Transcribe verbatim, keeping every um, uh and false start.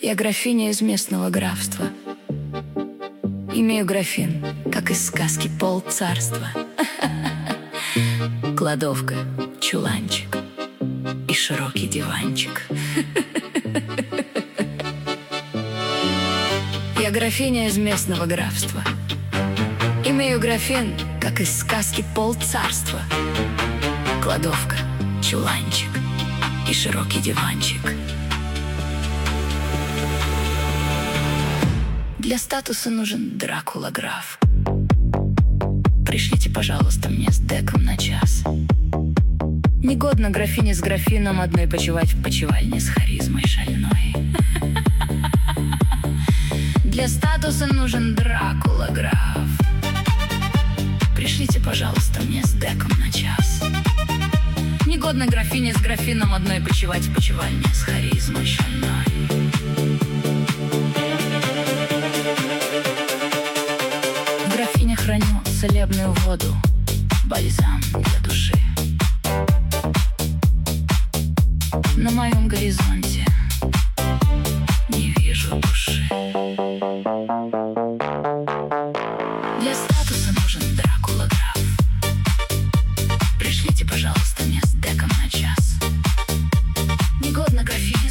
Я графиня из местного графства. Имею графин, как из сказки полцарства. Кладовка, чуланчик и широкий диванчик. Я графиня из местного графства. Имею графин, как из сказки полцарства. Кладовка, чуланчик и широкий диванчик. Для статуса нужен Дракула-граф. Пришлите, пожалуйста, мне с деком на час. Негодно графине с графином одной почивать в почивальне с харизмой шальной. Для статуса нужен Дракула-граф. Пришлите, пожалуйста, мне с деком на час. Негодно графине с графином одной почивать в почивальне с харизмой шальной. В графине храню целебную воду, бальзам для души. На моем горизонте не вижу души. Для статуса нужен Дракула-граф. Пришлите, пожалуйста, мне с деком на час. Негодно графине